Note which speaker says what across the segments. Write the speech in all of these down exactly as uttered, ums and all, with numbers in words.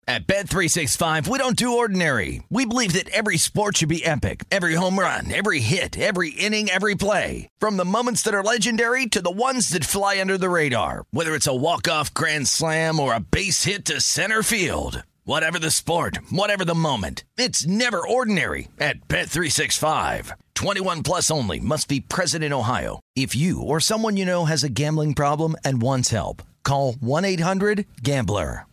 Speaker 1: At Bet three sixty-five, we don't do ordinary. We believe that every sport should be epic. Every home run, every hit, every inning, every play. From the moments that are legendary to the ones that fly under the radar. Whether it's a walk-off grand slam or a base hit to center field. Whatever the sport, whatever the moment. It's never ordinary at Bet three sixty-five. twenty-one plus only. Must be present in Ohio. If you or someone you know has a gambling problem and wants help, call one eight hundred gambler.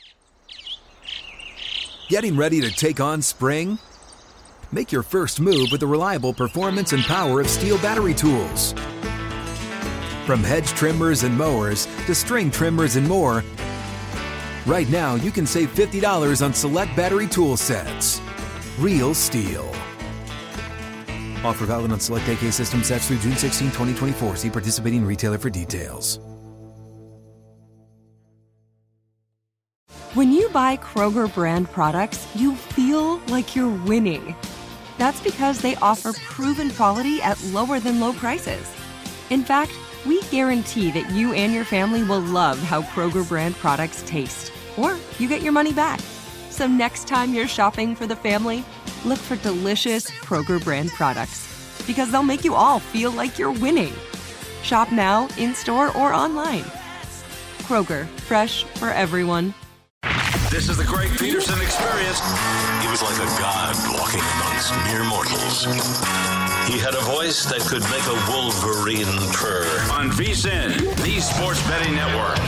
Speaker 2: Getting ready to take on spring? Make your first move with the reliable performance and power of Steel battery tools. From hedge trimmers and mowers to string trimmers and more, right now you can save fifty dollars on select battery tool sets. Real Steel. Offer valid on select A K system sets through June sixteenth, twenty twenty-four. See participating retailer for details.
Speaker 3: When you buy Kroger brand products, you feel like you're winning. That's because they offer proven quality at lower than low prices. In fact, we guarantee that you and your family will love how Kroger brand products taste, or you get your money back. So next time you're shopping for the family, look for delicious Kroger brand products, because they'll make you all feel like you're winning. Shop now, in-store, or online. Kroger, fresh for everyone.
Speaker 4: This is the Greg Peterson Experience. He was like a god walking amongst mere mortals. He had a voice that could make a wolverine purr. On VSiN, the Sports Betting Network.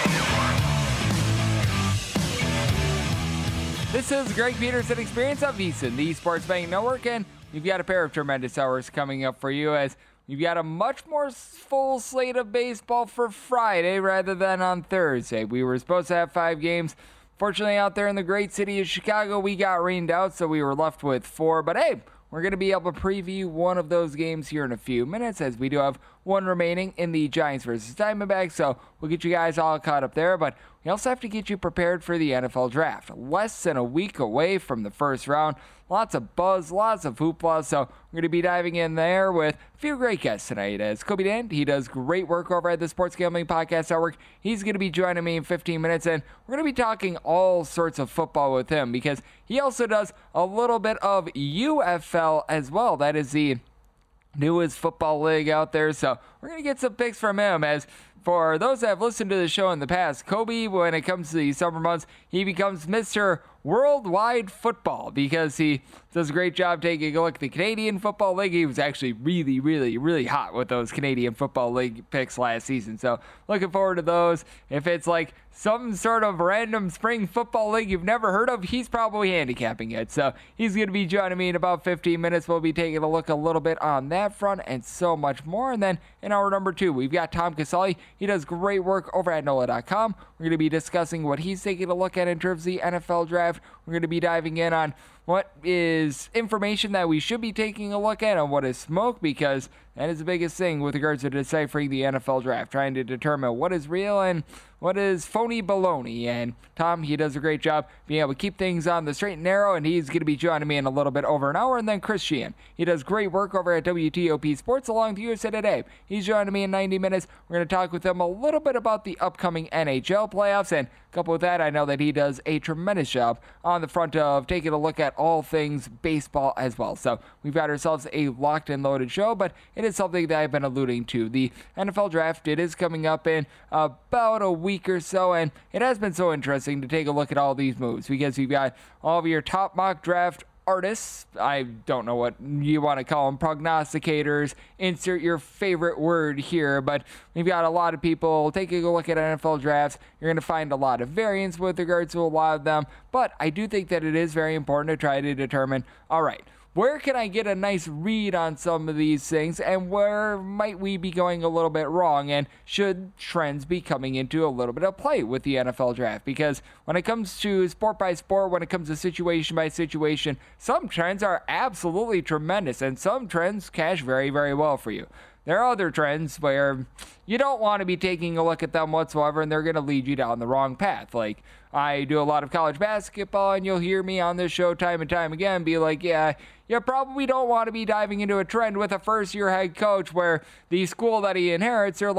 Speaker 5: This is the Greg Peterson Experience on VSiN, the Sports Betting Network, and we've got a pair of tremendous hours coming up for you as we've got a much more full slate of baseball for Friday rather than on Thursday. We were supposed to have five games. Fortunately, out there in the great city of Chicago, we got rained out, so we were left with four. But hey, we're going to be able to preview one of those games here in a few minutes, as we do have one remaining in the Giants versus Diamondbacks, so we'll get you guys all caught up there. But we also have to get you prepared for the N F L Draft. Less than a week away from the first round. Lots of buzz, lots of hoopla, so we're going to be diving in there with a few great guests tonight. As Kobe Dant, he does great work over at the Sports Gambling Podcast Network. He's going to be joining me in fifteen minutes, and we're going to be talking all sorts of football with him because he also does a little bit of U F L as well. That is the newest football league out there, so we're going to get some picks from him. As for those that have listened to the show in the past, Kobe, when it comes to the summer months, he becomes Mister Worldwide Football because he does a great job taking a look at the Canadian Football League. He was actually really, really, really hot with those Canadian Football League picks last season. So looking forward to those. If it's like some sort of random spring football league you've never heard of, he's probably handicapping it. So he's going to be joining me in about fifteen minutes. We'll be taking a look a little bit on that front and so much more. And then in hour number two, we've got Tom Casale. He does great work over at N O L A dot com. We're going to be discussing what he's taking a look at in terms of the N F L Draft. We're going to be diving in on what is information that we should be taking a look at and what is smoke, because that is the biggest thing with regards to deciphering the N F L Draft, trying to determine what is real and what is phony baloney. And Tom, he does a great job being able to keep things on the straight and narrow, and he's going to be joining me in a little bit over an hour. And then Chris Sheehan, he does great work over at W T O P Sports along with U S A Today. He's joining me in ninety minutes. We're going to talk with him a little bit about the upcoming N H L playoffs, and coupled with that, I know that he does a tremendous job on the front of taking a look at all things baseball as well. So we've got ourselves a locked and loaded show, but it is something that I've been alluding to. The N F L Draft, it is coming up in about a week or so, and it has been so interesting to take a look at all these moves because you've got all of your top mock draft artists, I don't know what you want to call them, prognosticators, insert your favorite word here, but we've got a lot of people taking a look at N F L drafts. You're going to find a lot of variance with regards to a lot of them, but I do think that it is very important to try to determine, all right, where can I get a nice read on some of these things, and where might we be going a little bit wrong, and should trends be coming into a little bit of play with the N F L Draft? Because when it comes to sport by sport, when it comes to situation by situation, some trends are absolutely tremendous, and some trends cash very, very well for you. There are other trends where you don't want to be taking a look at them whatsoever, and they're going to lead you down the wrong path. Like, I do a lot of college basketball, and you'll hear me on this show time and time again be like, yeah, you probably don't want to be diving into a trend with a first-year head coach where the school that he inherits are like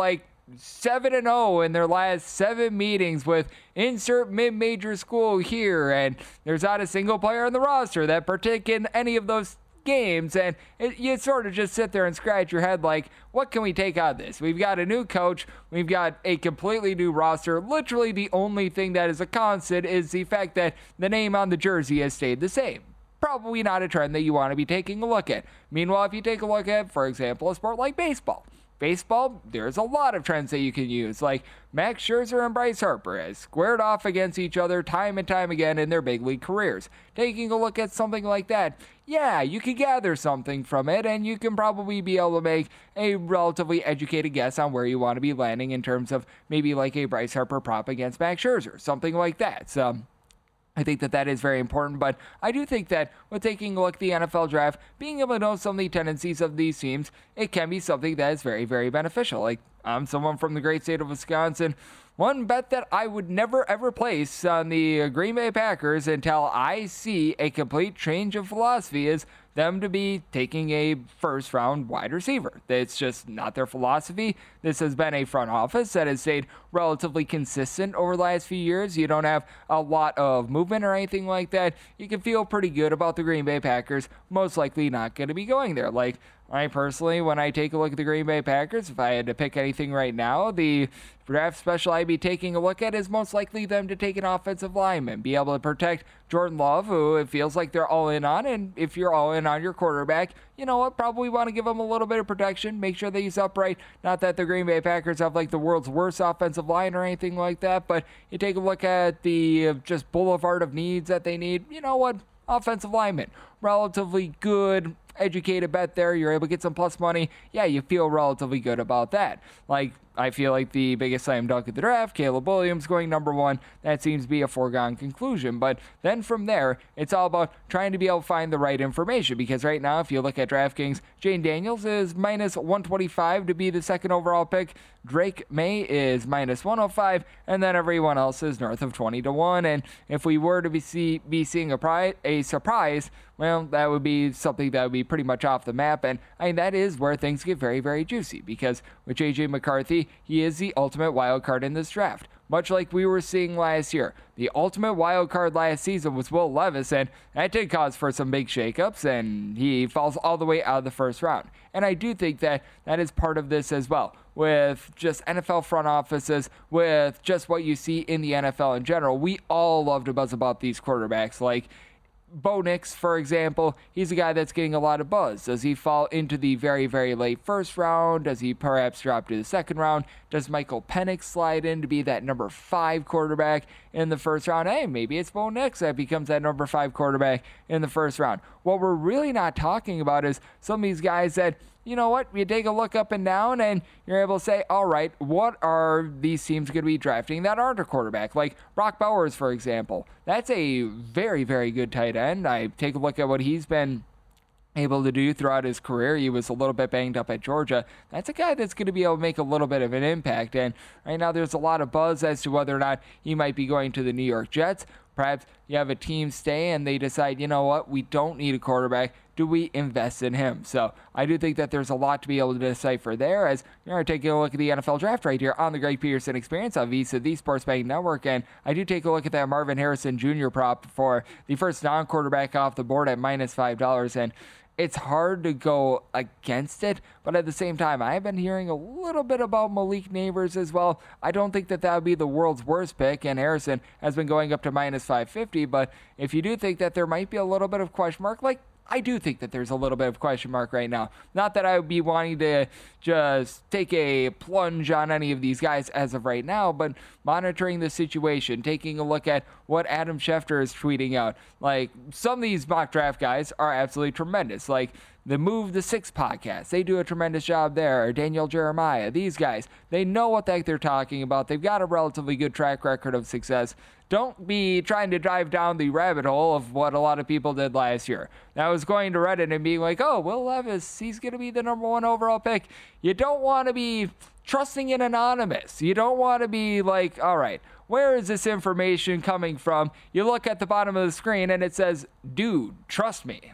Speaker 5: seven and oh in their last seven meetings with insert mid-major school here, and there's not a single player on the roster that partook in any of those games, and it, you sort of just sit there and scratch your head like, what can we take out of this? We've got a new coach, we've got a completely new roster. Literally the only thing that is a constant is the fact that the name on the jersey has stayed the same. Probably not a trend that you want to be taking a look at. Meanwhile, if you take a look at, for example, a sport like baseball, Baseball, there's a lot of trends that you can use, like Max Scherzer and Bryce Harper has squared off against each other time and time again in their big league careers. Taking a look at something like that, yeah, you can gather something from it, and you can probably be able to make a relatively educated guess on where you want to be landing in terms of maybe like a Bryce Harper prop against Max Scherzer, something like that. So I think that that is very important, but I do think that with taking a look at the N F L draft, being able to know some of the tendencies of these teams, it can be something that is very, very beneficial. Like, I'm someone from the great state of Wisconsin. One bet that I would never, ever place on the Green Bay Packers until I see a complete change of philosophy is them to be taking a first-round wide receiver. It's just not their philosophy. This has been a front office that has stayed relatively consistent over the last few years. You don't have a lot of movement or anything like that. You can feel pretty good about the Green Bay Packers most likely not going to be going there. Like, I personally, when I take a look at the Green Bay Packers, if I had to pick anything right now, the draft special I'd be taking a look at is most likely them to take an offensive lineman, be able to protect Jordan Love, who it feels like they're all in on, and if you're all in on your quarterback, you know what, probably want to give him a little bit of protection, make sure that he's upright. Not that the Green Bay Packers have like the world's worst offensive line or anything like that, but you take a look at the uh, just boulevard of needs that they need, you know what, offensive lineman, relatively good, educated bet there. You're able to get some plus money. Yeah, you feel relatively good about that. Like, I feel like the biggest slam dunk of the draft, Caleb Williams going number one, that seems to be a foregone conclusion. But then from there, it's all about trying to be able to find the right information. Because right now, if you look at DraftKings, Jane Daniels is minus one twenty-five to be the second overall pick. Drake May is minus one oh five, and then everyone else is north of twenty to one. And if we were to be see be seeing a, pri- a surprise, well, that would be something that would be pretty much off the map. And I mean, that is where things get very, very juicy. Because with J J McCarthy, he is the ultimate wild card in this draft. Much like we were seeing last year. The ultimate wild card last season was Will Levis, and that did cause for some big shakeups, and he falls all the way out of the first round. And I do think that that is part of this as well, with just N F L front offices, with just what you see in the N F L in general. We all love to buzz about these quarterbacks, like Bo Nix, for example. He's a guy that's getting a lot of buzz. Does he fall into the very, very late first round? Does he perhaps drop to the second round? Does Michael Penix slide in to be that number five quarterback in the first round? Hey, maybe it's Bo Nix that becomes that number five quarterback in the first round. What we're really not talking about is some of these guys that, you know what, you take a look up and down and you're able to say, all right, what are these teams going to be drafting that aren't a quarterback? Like Brock Bowers, for example. That's a very, very good tight end. I take a look at what he's been able to do throughout his career. He was a little bit banged up at Georgia. That's a guy that's going to be able to make a little bit of an impact. And right now there's a lot of buzz as to whether or not he might be going to the New York Jets. Perhaps you have a team stay and they decide, you know what, we don't need a quarterback. Do we invest in him? So I do think that there's a lot to be able to decipher there as you're taking a look at the N F L draft right here on the Greg Peterson Experience on VSiN, the Sports Betting Network. And I do take a look at that Marvin Harrison Junior prop for the first non-quarterback off the board at minus five dollars. And it's hard to go against it, but at the same time, I've been hearing a little bit about Malik Neighbors as well. I don't think that that would be the world's worst pick, and Harrison has been going up to minus five fifty, but if you do think that there might be a little bit of question mark, like I do think that there's a little bit of question mark right now. Not that I would be wanting to just take a plunge on any of these guys as of right now, but monitoring the situation, taking a look at what Adam Schefter is tweeting out. Like, some of these mock draft guys are absolutely tremendous. Like, the Move the Six podcast, they do a tremendous job there. Or Daniel Jeremiah, these guys, they know what the heck they're talking about. They've got a relatively good track record of success. Don't be trying to dive down the rabbit hole of what a lot of people did last year. That was going to Reddit and being like, oh, Will Levis, he's going to be the number one overall pick. You don't want to be trusting in anonymous. You don't want to be like, all right, where is this information coming from? You look at the bottom of the screen and it says, dude, trust me.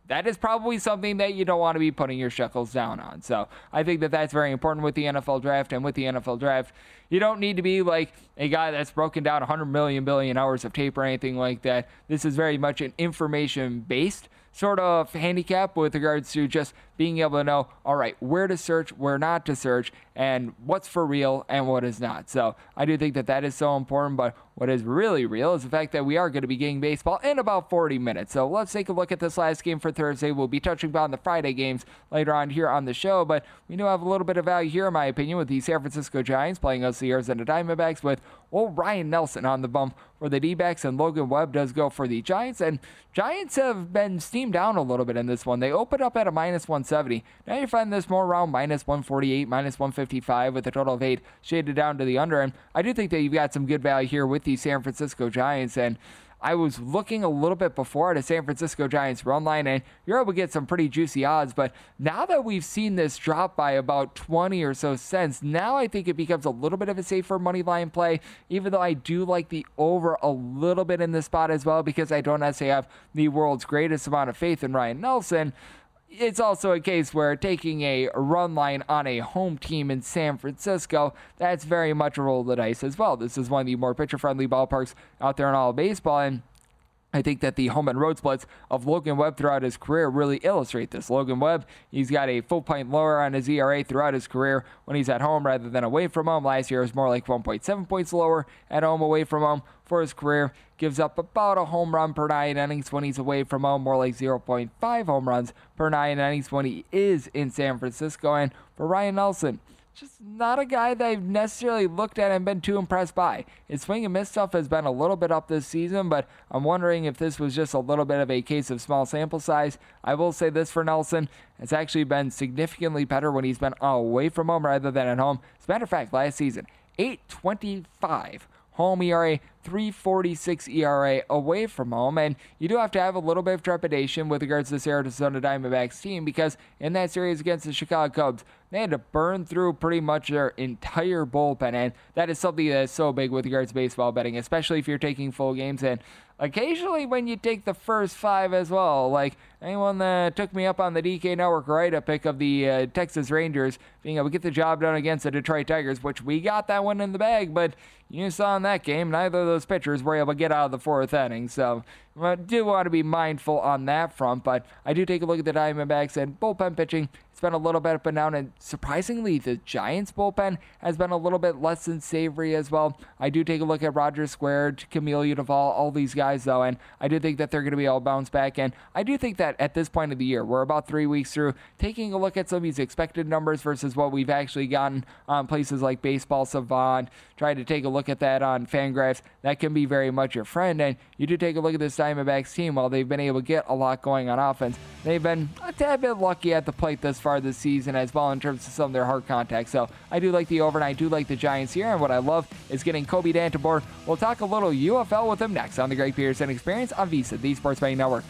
Speaker 5: that is probably something that you don't want to be putting your shekels down on. So I think that that's very important with the N F L draft. And with the N F L draft, you don't need to be like a guy that's broken down one hundred million billion hours of tape or anything like that. This is very much an information-based sort of handicap with regards to just being able to know, all right, where to search, where not to search, and what's for real and what is not. So I do think that that is so important, but what is really real is the fact that we are going to be getting baseball in about forty minutes. So let's take a look at this last game for Thursday. We'll be touching on the Friday games later on here on the show, but we do have a little bit of value here, in my opinion, with the San Francisco Giants playing us the Arizona Diamondbacks with, well, Ryan Nelson on the bump for the D-backs, and Logan Webb does go for the Giants. And Giants have been steamed down a little bit in this one. They opened up at a minus one seventy. Now you're finding this more around minus one forty-eight, minus one fifty-five with a total of eight shaded down to the under. And I do think that you've got some good value here with the San Francisco Giants. And I was looking a little bit before at a San Francisco Giants run line, and you're able to get some pretty juicy odds. But now that we've seen this drop by about twenty or so cents, now I think it becomes a little bit of a safer money line play, even though I do like the over a little bit in this spot as well, because I don't necessarily have the world's greatest amount of faith in Ryan Nelson. It's also a case where taking a run line on a home team in San Francisco, that's very much a roll of the dice as well. This is one of the more pitcher-friendly ballparks out there in all of baseball, and I think that the home and road splits of Logan Webb throughout his career really illustrate this. Logan Webb, he's got a full point lower on his E R A throughout his career when he's at home rather than away from home. Last year it was more like one point seven points lower at home, away from home for his career. Gives up about a home run per nine innings when he's away from home, more like zero point five home runs per nine innings when he is in San Francisco. And for Ryan Nelson, just not a guy that I've necessarily looked at and been too impressed by. His swing and miss stuff has been a little bit up this season, but I'm wondering if this was just a little bit of a case of small sample size. I will say this for Nelson, it's actually been significantly better when he's been away from home rather than at home. As a matter of fact, last season, eight twenty-five home E R A, three forty-six E R A away from home, and you do have to have a little bit of trepidation with regards to this Arizona Diamondbacks team, because in that series against the Chicago Cubs, they had to burn through pretty much their entire bullpen, and that is something that is so big with regards to baseball betting, especially if you're taking full games, and occasionally when you take the first five as well. Like anyone that took me up on the D K Network write-up pick of the uh, Texas Rangers being able to get the job done against the Detroit Tigers, which we got that one in the bag, but you saw in that game, neither of those pitchers were able to get out of the fourth inning, so I do want to be mindful on that front. But I do take a look at the Diamondbacks and bullpen pitching. It's been a little bit up and down, and surprisingly, the Giants bullpen has been a little bit less than savory as well. I do take a look at Roger Square, Camille Udval, all these guys, though, and I do think that they're going to be all bounce back. And I do think that at this point of the year, we're about three weeks through, taking a look at some of these expected numbers versus what we've actually gotten on places like Baseball Savant, trying to take a look at that on Fangraphs, that can be very much your friend. And you do take a look at this Diamondbacks team, while they've been able to get a lot going on offense, they've been a tad bit lucky at the plate thus far this season as well in terms of some of their hard contact. So I do like the over, and I do like the Giants here, and what I love is getting Kobe Dant aboard. We'll talk a little U F L with him next on the Greg Peterson Experience on VSiN, the Sports Betting Network.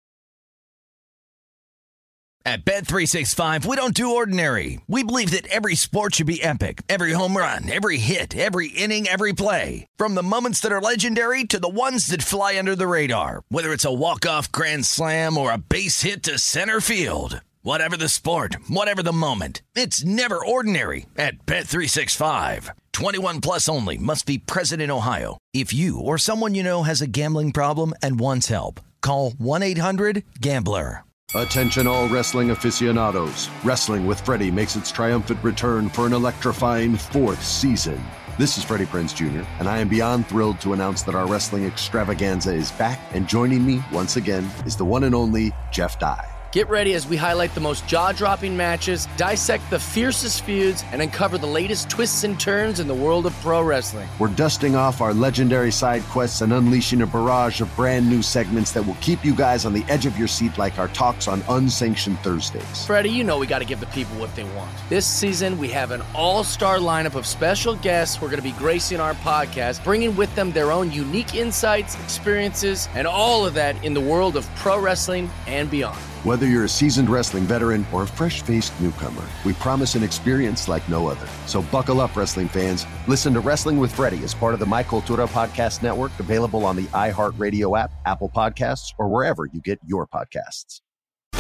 Speaker 1: At Bet three sixty-five, we don't do ordinary. We believe that every sport should be epic. Every home run, every hit, every inning, every play. From the moments that are legendary to the ones that fly under the radar. Whether it's a walk-off grand slam or a base hit to center field. Whatever the sport, whatever the moment, it's never ordinary at Bet three sixty-five. twenty-one plus only. Must be present in Ohio. If you or someone you know has a gambling problem and wants help, call one eight hundred gambler.
Speaker 6: Attention all wrestling aficionados. Wrestling with Freddie makes its triumphant return for an electrifying fourth season. This is Freddie Prinze Junior, and I am beyond thrilled to announce that our wrestling extravaganza is back, and joining me once again is the one and only Jeff Dye.
Speaker 7: Get ready as we highlight the most jaw-dropping matches, dissect the fiercest feuds, and uncover the latest twists and turns in the world of pro wrestling.
Speaker 6: We're dusting off our legendary side quests and unleashing a barrage of brand new segments that will keep you guys on the edge of your seat, like our talks on Unsanctioned Thursdays.
Speaker 7: Freddie, you know we got to give the people what they want. This season, we have an all-star lineup of special guests who are going to be gracing our podcast, bringing with them their own unique insights, experiences, and all of that in the world of pro wrestling and beyond.
Speaker 6: Whether you're a seasoned wrestling veteran or a fresh-faced newcomer, we promise an experience like no other. So buckle up, wrestling fans. Listen to Wrestling with Freddie as part of the My Cultura Podcast Network, available on the iHeartRadio app, Apple Podcasts, or wherever you get your podcasts.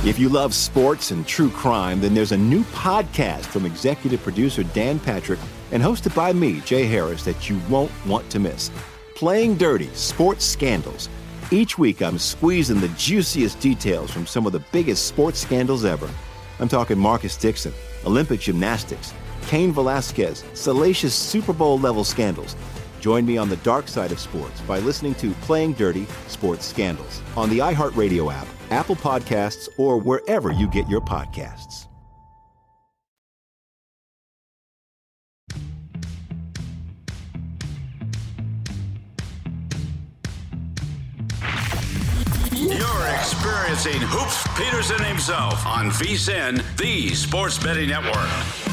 Speaker 8: If you love sports and true crime, then there's a new podcast from executive producer Dan Patrick and hosted by me, Jay Harris, that you won't want to miss. Playing Dirty: Sports Scandals. Each week, I'm squeezing the juiciest details from some of the biggest sports scandals ever. I'm talking Marcus Dixon, Olympic gymnastics, Cain Velasquez, salacious Super Bowl-level scandals. Join me on the dark side of sports by listening to Playing Dirty: Sports Scandals on the iHeartRadio app, Apple Podcasts, or wherever you get your podcasts.
Speaker 4: You're experiencing Hoops Peterson himself on VSiN, the Sports Betting Network.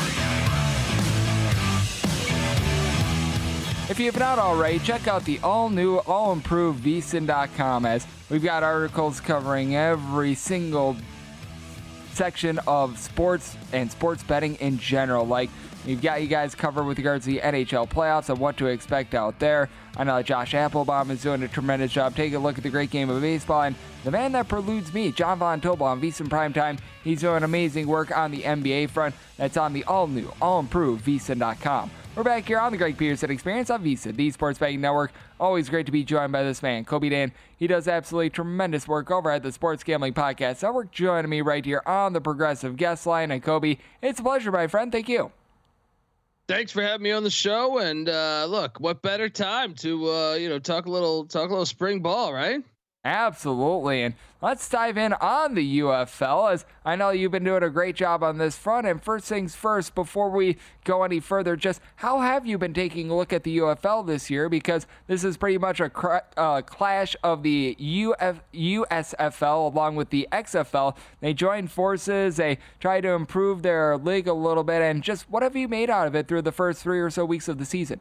Speaker 5: If you have not already, check out the all-new, all-improved V S I N dot com, as we've got articles covering every single section of sports and sports betting in general. Like, we've got you guys covered with regards to the N H L playoffs and what to expect out there. I know Josh Applebaum is doing a tremendous job. Take a look at the great game of baseball. And the man that preludes me, John Von Tobel on VSiN Primetime, he's doing amazing work on the N B A front. That's on the all-new, all-improved V S I N dot com. We're back here on the Greg Peterson Experience on VSiN, the Sports Betting Network. Always great to be joined by this man, Kobe Dan. He does absolutely tremendous work over at the Sports Gambling Podcast Network, joining me right here on the Progressive Guest Line. And Kobe, it's a pleasure, my friend. Thank you.
Speaker 9: Thanks for having me on the show. And uh, look, what better time to uh, you know talk a little talk a little spring ball, right?
Speaker 5: Absolutely. And let's dive in on the U F L, as I know you've been doing a great job on this front. And first things first, before we go any further, just how have you been taking a look at the U F L this year? Because this is pretty much a cr- uh, clash of the U F- U S F L along with the X F L. They joined forces. They try to improve their league a little bit. And just what have you made out of it through the first three or so weeks of the season?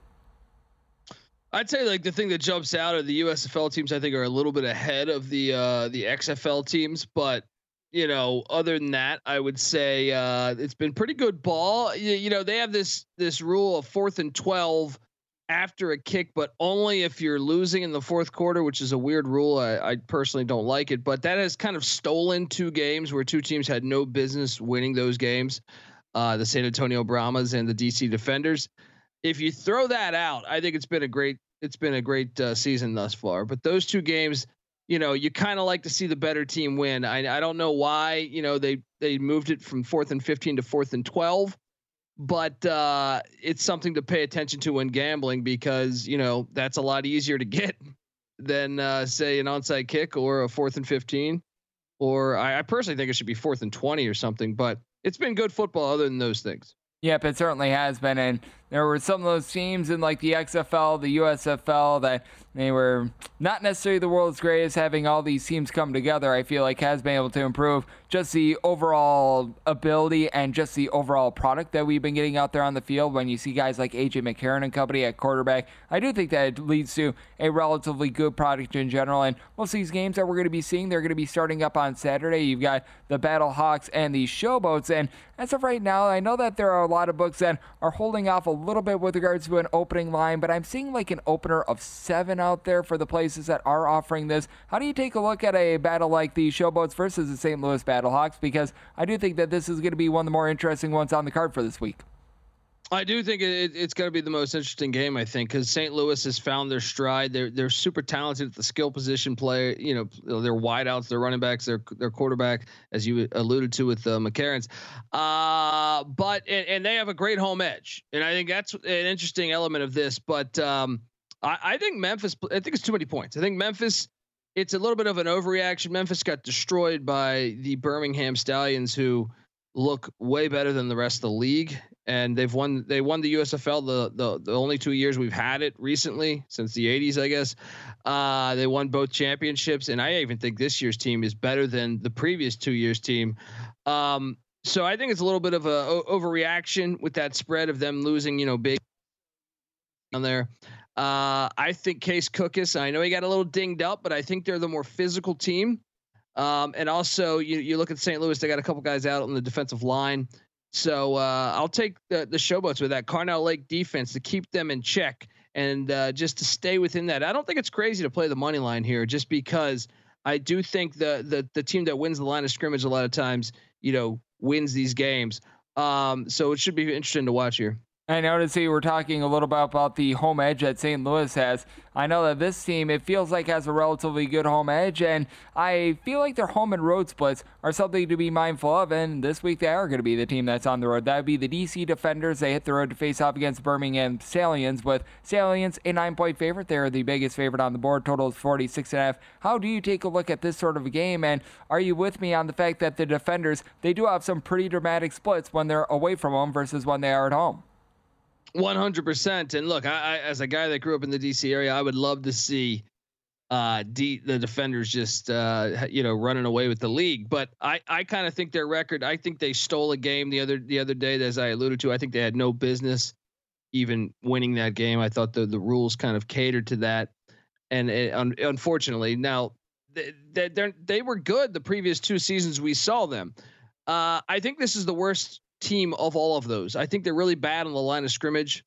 Speaker 9: I'd say like the thing that jumps out of the U S F L teams, I think, are a little bit ahead of the uh, the X F L teams. But you know, other than that, I would say uh, it's been pretty good ball. You, you know, they have this this rule of fourth and twelve after a kick, but only if you're losing in the fourth quarter, which is a weird rule. I, I personally don't like it, but that has kind of stolen two games where two teams had no business winning those games. Uh, the San Antonio Brahmas and the D C Defenders. If you throw that out, I think it's been a great it's been a great uh, season thus far. But those two games, you know, you kind of like to see the better team win. I, I don't know why, you know, they they moved it from fourth and fifteen to fourth and twelve, but uh, it's something to pay attention to when gambling, because you know that's a lot easier to get than uh, say an onside kick or a fourth and fifteen. Or I, I personally think it should be fourth and twenty or something. But it's been good football other than those things.
Speaker 5: Yep, it certainly has been. And there were some of those teams in like the X F L, the U S F L, that they were not necessarily the world's greatest. Having all these teams come together, I feel like has been able to improve just the overall ability and just the overall product that we've been getting out there on the field. When you see guys like A J McCarron and company at quarterback, I do think that it leads to a relatively good product in general. And most of these games that we're going to be seeing, they're going to be starting up on Saturday. You've got the Battle Hawks and the Showboats. And as of right now, I know that there are a lot of books that are holding off a little bit with regards to an opening line, but I'm seeing like an opener of seven out there for the places that are offering this. How do you take a look at a battle like the Showboats versus the Saint Louis Battlehawks? Because I do think that this is going to be one of the more interesting ones on the card for this week.
Speaker 9: I do think it, it's going to be the most interesting game, I think, because Saint Louis has found their stride. They're they're super talented at the skill position play. You know, their wideouts, their running backs, their their quarterback, as you alluded to with the McCarrons. Uh, but and, and they have a great home edge, and I think that's an interesting element of this. But um, I, I think Memphis. I think it's too many points. I think Memphis. It's a little bit of an overreaction. Memphis got destroyed by the Birmingham Stallions, who look way better than the rest of the league. And they've won, they won the U S F L the, the, the only two years we've had it recently, since the eighties, I guess. Uh, they won both championships. And I even think this year's team is better than the previous two years team. Um, so I think it's a little bit of a o- overreaction with that spread of them losing, you know, big on there. Uh, I think Case Cookus, I know he got a little dinged up, but I think they're the more physical team. Um, and also you, you look at Saint Louis, they got a couple guys out on the defensive line. So uh, I'll take the, the Showboats with that Carnell Lake defense to keep them in check and uh, just to stay within that. I don't think it's crazy to play the money line here, just because I do think the the the team that wins the line of scrimmage a lot of times, you know, wins these games. Um, so it should be interesting to watch here.
Speaker 5: I noticed you were talking a little bit about the home edge that Saint Louis has. I know that this team, it feels like has a relatively good home edge, and I feel like their home and road splits are something to be mindful of, and this week they are going to be the team that's on the road. That would be the D C Defenders. They hit the road to face off against Birmingham Stallions, with Stallions a nine-point favorite. They're the biggest favorite on the board. Total is forty-six and a half. How do you take a look at this sort of a game, and are you with me on the fact that the Defenders, they do have some pretty dramatic splits when they're away from home versus when they are at home?
Speaker 9: one hundred percent. And look, I, I, as a guy that grew up in the D C area, I would love to see uh, D, the Defenders just, uh, you know, running away with the league. But I, I kind of think their record, I think they stole a game the other, the other day, as I alluded to. I think they had no business even winning that game. I thought the, the rules kind of catered to that. And it, un, unfortunately now they, they, they were good the previous two seasons we saw them. Uh, I think this is the worst team of all of those. I think they're really bad on the line of scrimmage,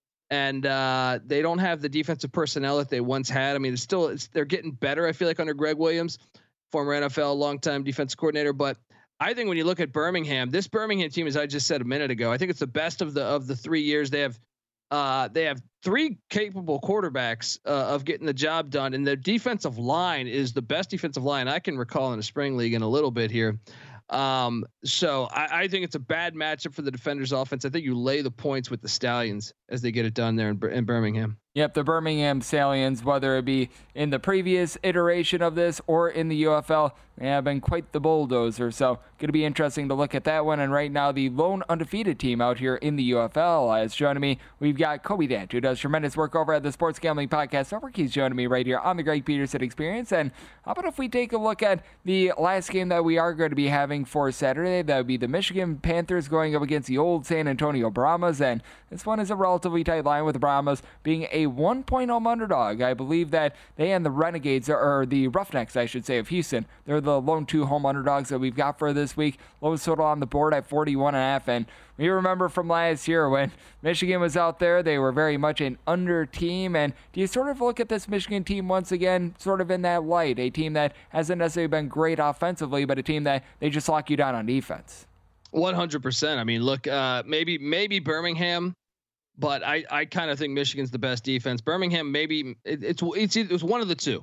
Speaker 9: and uh, they don't have the defensive personnel that they once had. I mean, it's still it's, they're getting better. I feel like under Greg Williams, former N F L longtime defensive coordinator. But I think when you look at Birmingham, this Birmingham team, as I just said a minute ago, I think it's the best of the of the three years they have. Uh, they have three capable quarterbacks uh, of getting the job done, and their defensive line is the best defensive line I can recall in a spring league in a little bit here. Um, so I, I think it's a bad matchup for the Defenders offense. I think you lay the points with the Stallions as they get it done there in, in Birmingham.
Speaker 5: Yep, the Birmingham Stallions, whether it be in the previous iteration of this or in the U F L, they have been quite the bulldozer. So going to be interesting to look at that one. And right now, the lone undefeated team out here in the U F L is joining me. We've got Kobe Dant, who does tremendous work over at the Sports Gambling Podcast Network. He's joining me right here on the Greg Peterson Experience. And how about if we take a look at the last game that we are going to be having for Saturday? That would be the Michigan Panthers going up against the old San Antonio Brahmas. And this one is a relatively tight line with the Brahmas being a one-point home underdog. I believe that they and the Renegades, or the Roughnecks, I should say, of Houston, they're the lone two home underdogs that we've got for this week. Lowest total on the board at forty-one and a half. And we remember from last year when Michigan was out there, they were very much an under team. And do you sort of look at this Michigan team once again sort of in that light? A team that hasn't necessarily been great offensively, but a team that they just lock you down on defense.
Speaker 9: one hundred percent. I mean, look, uh, maybe maybe Birmingham, but I, I kind of think Michigan's the best defense. Birmingham, maybe it, it's it's it's one of the two,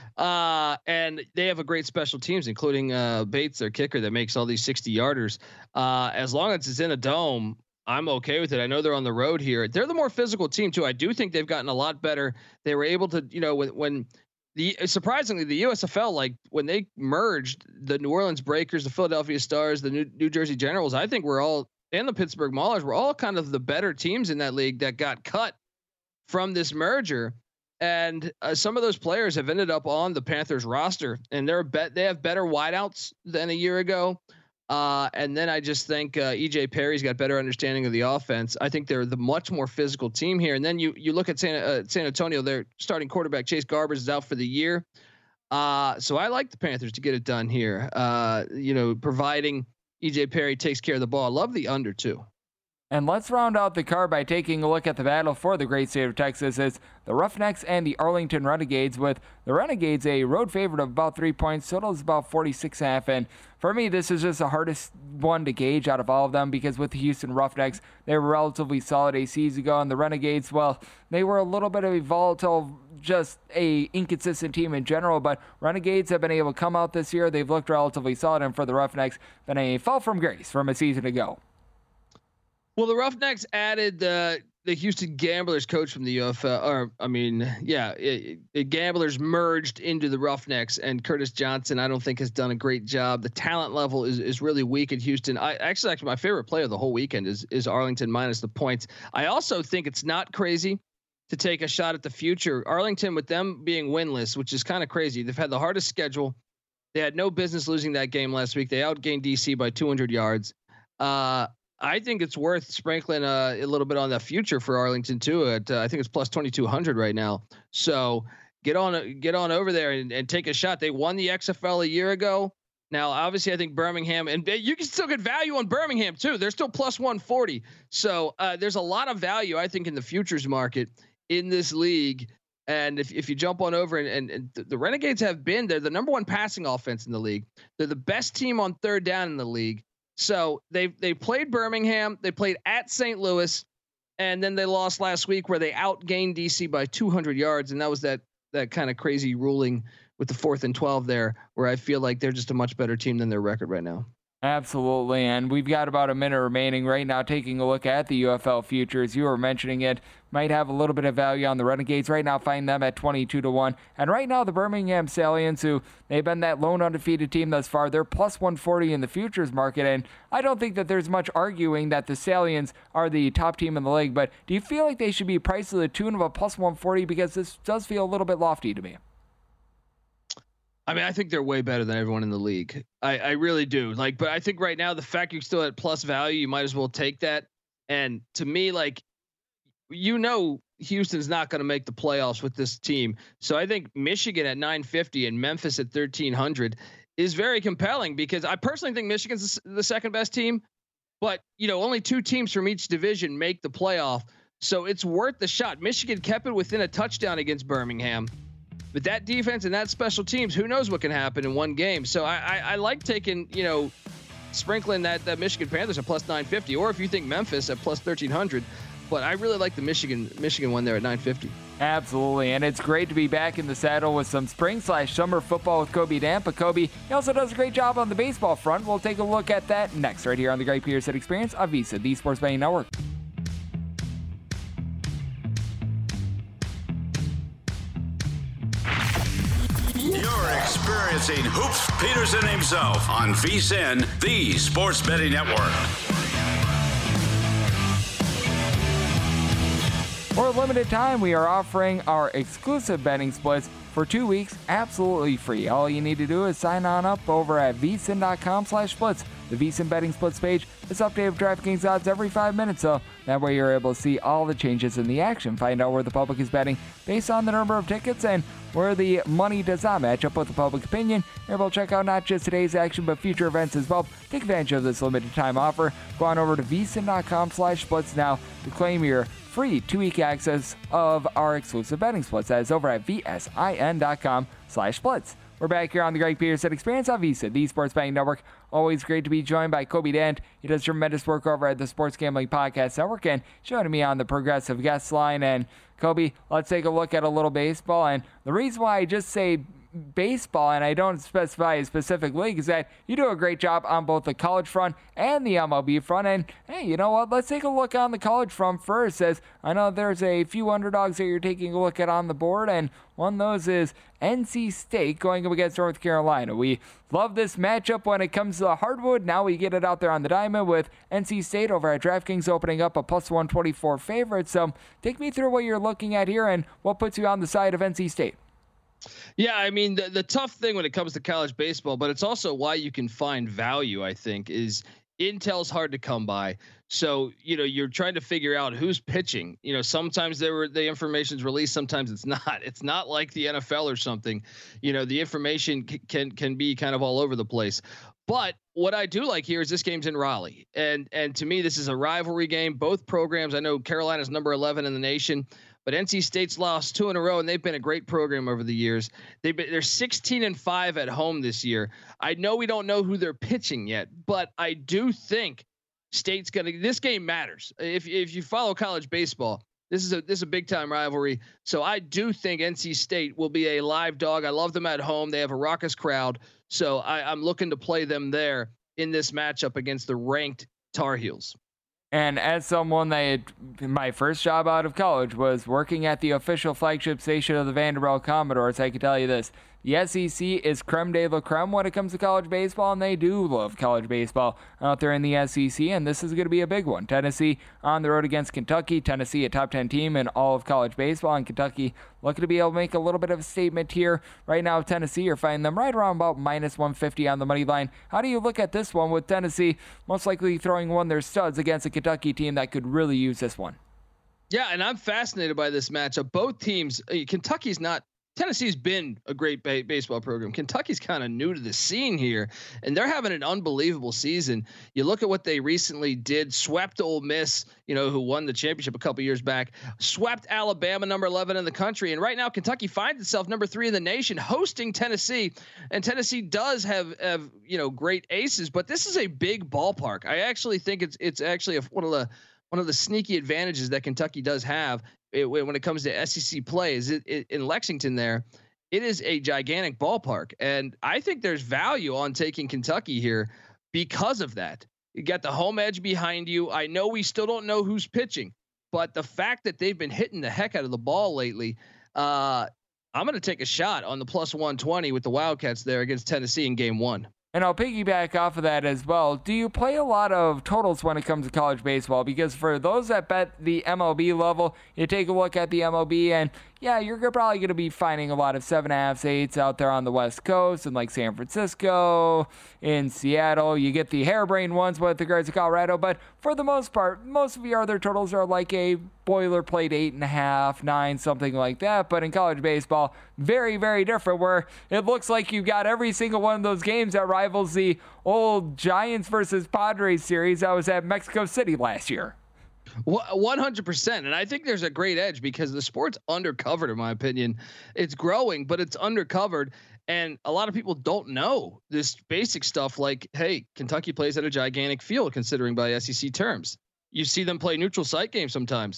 Speaker 9: uh, and they have a great special teams, including uh, Bates, their kicker, that makes all these sixty yarders. Uh, as long as it's in a dome, I'm okay with it. I know they're on the road here. They're the more physical team too. I do think they've gotten a lot better. They were able to, you know, when when the surprisingly the U S F L, like when they merged the New Orleans Breakers, the Philadelphia Stars, the New, New Jersey Generals, I think we're all. And the Pittsburgh Maulers were all kind of the better teams in that league that got cut from this merger. And uh, some of those players have ended up on the Panthers roster, and they're bet they have better wideouts than a year ago. Uh, and then I just think uh, E J Perry's got better understanding of the offense. I think they're the much more physical team here. And then you you look at San, uh, San Antonio, their starting quarterback Chase Garbers is out for the year. Uh, so I like the Panthers to get it done here. Uh, you know, providing E J Perry takes care of the ball. I love the under too.
Speaker 5: And let's round out the card by taking a look at the battle for the great state of Texas. It's the Roughnecks and the Arlington Renegades, with the Renegades a road favorite of about three points. Total is about forty-six and a half. And for me, this is just the hardest one to gauge out of all of them, because with the Houston Roughnecks, they were relatively solid a season ago, and the Renegades, well, they were a little bit of a volatile, just a inconsistent team in general, but Renegades have been able to come out this year. They've looked relatively solid, and for the Roughnecks, been a fall from grace from a season ago.
Speaker 9: Well, the Roughnecks added the the Houston Gamblers coach from the U F L, or I mean, yeah, it, it, Gamblers merged into the Roughnecks, and Curtis Johnson, I don't think has done a great job. The talent level is is really weak at Houston. I actually, actually, my favorite play of the whole weekend is is Arlington minus the points. I also think it's not crazy to take a shot at the future. Arlington, with them being winless, which is kind of crazy. They've had the hardest schedule. They had no business losing that game last week. They outgained D C by two hundred yards. Uh, I think it's worth sprinkling uh, a little bit on the future for Arlington too. At uh, I think it's plus twenty-two hundred right now. So get on, get on over there and, and take a shot. They won the X F L a year ago. Now, obviously, I think Birmingham, and you can still get value on Birmingham too. They're still plus one forty. So uh, there's a lot of value, I think, in the futures market in this league. And if, if you jump on over and, and, and the Renegades have been, they're the number one passing offense in the league. They're the best team on third down in the league. So they they played Birmingham, they played at Saint Louis, and then they lost last week where they outgained D C by two hundred yards. And that was that that kind of crazy ruling with the fourth and twelve there, where I feel like they're just a much better team than their record right now.
Speaker 5: Absolutely, and we've got about a minute remaining right now. Taking a look at the U F L futures, you were mentioning it might have a little bit of value on the Renegades right now. Find them at twenty-two to one, and right now the Birmingham Stallions, who they've been that lone undefeated team thus far, they're plus one forty in the futures market, and I don't think that there's much arguing that the Stallions are the top team in the league. But do you feel like they should be priced to the tune of a plus one forty, because this does feel a little bit lofty to me?
Speaker 9: I mean, I think they're way better than everyone in the league. I, I really do. Like, but I think right now the fact you're still at plus value, you might as well take that. And to me, like, you know, Houston's not going to make the playoffs with this team. So I think Michigan at nine fifty and Memphis at thirteen hundred is very compelling, because I personally think Michigan's the second best team, but you know, only two teams from each division make the playoff. So it's worth the shot. Michigan kept it within a touchdown against Birmingham. But that defense and that special teams, who knows what can happen in one game. So I, I, I like taking, you know, sprinkling that, that Michigan Panthers at plus nine fifty, or if you think Memphis at plus thirteen hundred. But I really like the Michigan Michigan one there at nine fifty.
Speaker 5: Absolutely, and it's great to be back in the saddle with some spring slash summer football with Kobe Dant. But Kobe, he also does a great job on the baseball front. We'll take a look at that next right here on the Greg Peterson Experience on VSiN, the Sports Betting Network.
Speaker 4: You're experiencing Hoops Peterson himself on VSiN, the Sports Betting Network.
Speaker 5: For a limited time, we are offering our exclusive betting splits for two weeks absolutely free. All you need to do is sign on up over at vsin.com slash splits. The VSiN betting splits page is updated with DraftKings odds every five minutes, so that way you're able to see all the changes in the action, find out where the public is betting based on the number of tickets, and where the money does not match up with the public opinion. You're able to check out not just today's action, but future events as well. Take advantage of this limited time offer. Go on over to vsin.com slash splits now to claim your free two-week access of our exclusive betting splits. That is over at vsin.com slash splits. We're back here on the Greg Peterson Experience on VSiN, the Sports Betting Network. Always great to be joined by Kobe Dant. He does tremendous work over at the Sports Gambling Podcast Network, and joining me on the Progressive Guest line. And Kobe, let's take a look at a little baseball. And the reason why I just say baseball and I don't specify a specific league is that you do a great job on both the college front and the M L B front. And hey, you know what? Let's take a look on the college front first, as I know there's a few underdogs that you're taking a look at on the board, and one of those is N C State going up against North Carolina. We love this matchup when it comes to the hardwood. Now we get it out there on the diamond with N C State over at DraftKings opening up a plus one twenty-four favorite. So take me through what you're looking at here and what puts you on the side of N C State.
Speaker 9: Yeah, I mean, the, the tough thing when it comes to college baseball, but it's also why you can find value, I think, is intel's hard to come by. So, you know, you're trying to figure out who's pitching. You know, sometimes there were the information's released, sometimes it's not. It's not like the N F L or something. You know, the information c- can can be kind of all over the place. But what I do like here is this game's in Raleigh. And and to me, this is a rivalry game. Both programs, I know Carolina's number eleven in the nation, but N C State's lost two in a row, and they've been a great program over the years. They've been, they're sixteen and five at home this year. I know we don't know who they're pitching yet, but I do think State's gonna. This game matters. If if you follow college baseball, this is a this is a big time rivalry. So I do think N C State will be a live dog. I love them at home. They have a raucous crowd, so I, I'm looking to play them there in this matchup against the ranked Tar Heels.
Speaker 5: And as someone that my first job out of college was working at the official flagship station of the Vanderbilt Commodores, I can tell you this. The S E C is creme de la creme when it comes to college baseball, and they do love college baseball out there in the S E C, and this is going to be a big one. Tennessee on the road against Kentucky. Tennessee, a top ten team in all of college baseball, and Kentucky looking to be able to make a little bit of a statement here. Right now, Tennessee, you're finding them right around about minus one fifty on the money line. How do you look at this one with Tennessee most likely throwing one of their studs against a Kentucky team that could really use this one?
Speaker 9: Yeah, and I'm fascinated by this matchup. Both teams, Kentucky's not Tennessee's been a great ba- baseball program. Kentucky's kind of new to the scene here, and they're having an unbelievable season. You look at what they recently did, swept Ole Miss, you know, who won the championship a couple years back, swept Alabama, number eleven in the country. And right now Kentucky finds itself number three in the nation, hosting Tennessee. And Tennessee does have, have, you know, great aces, but this is a big ballpark. I actually think it's, it's actually a, one of the, one of the sneaky advantages that Kentucky does have it, when it comes to S E C play is it, it, in Lexington there, it is a gigantic ballpark. And I think there's value on taking Kentucky here because of that. You got the home edge behind you. I know we still don't know who's pitching, but the fact that they've been hitting the heck out of the ball lately, uh, I'm going to take a shot on the plus one twenty with the Wildcats there against Tennessee in game one.
Speaker 5: And I'll piggyback off of that as well. Do you play a lot of totals when it comes to college baseball? Because for those that bet the M L B level, you take a look at the M L B and yeah, you're probably going to be finding a lot of seven and a half, eights out there on the West Coast and like San Francisco, in Seattle. You get the harebrained ones with regards to Colorado, but for the most part, most of your other totals are like a boilerplate eight and a half, nine, something like that. But in college baseball, very, very different, where it looks like you've got every single one of those games that rivals the old Giants versus Padres series that was at Mexico City last year.
Speaker 9: one hundred percent. And I think there's a great edge because the sport's undercovered, in my opinion. It's growing, but it's undercovered. And a lot of people don't know this basic stuff like, hey, Kentucky plays at a gigantic field, considering by S E C terms. You see them play neutral site games sometimes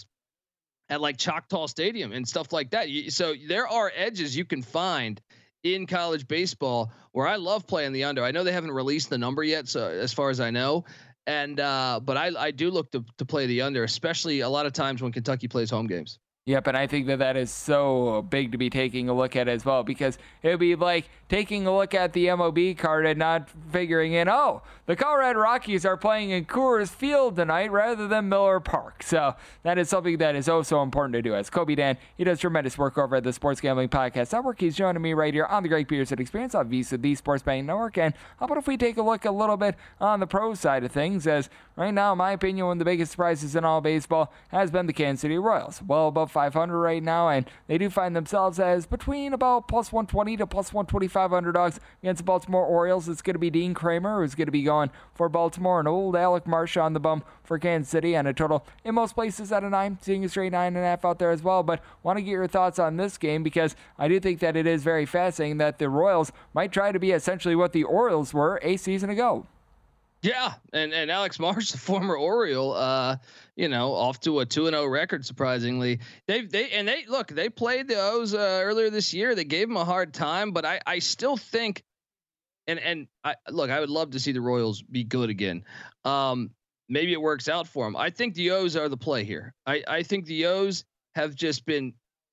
Speaker 9: at like Choctaw Stadium and stuff like that. So there are edges you can find in college baseball where I love playing the under. I know they haven't released the number yet, so as far as I know. And, uh, but I, I do look to, to play the under, especially a lot of times when Kentucky plays home games.
Speaker 5: Yep, and I think that that is so big to be taking a look at as well, because it would be like taking a look at the M O B card and not figuring in, oh, the Colorado Rockies are playing in Coors Field tonight rather than Miller Park. So that is something that is oh so important to do. As Kobe Dan, he does tremendous work over at the Sports Gambling Podcast Network. He's joining me right here on the Greg Peterson Experience on VSiN, the Sports Betting Network. And how about if we take a look a little bit on the pro side of things, as right now, in my opinion, one of the biggest surprises in all baseball has been the Kansas City Royals. Well above five hundred right now, and they do find themselves as between about plus one twenty to plus one twenty-five underdogs against the Baltimore Orioles. It's going to be Dean Kramer who's going to be going for Baltimore, and old Alec Marsh on the bum for Kansas City, and a total in most places at a nine, seeing a straight nine and a half out there as well. But want to get your thoughts on this game, because I do think that it is very fascinating that the Royals might try to be essentially what the Orioles were a season ago.
Speaker 9: Yeah, and and Alex Marsh, the former Oriole, uh, you know, off to a two and zero record. Surprisingly, they they and they look they played the O's uh, earlier this year. They gave them a hard time, but I I still think, and and I look, I would love to see the Royals be good again. Um, maybe it works out for them. I think the O's are the play here. I I think the O's have just been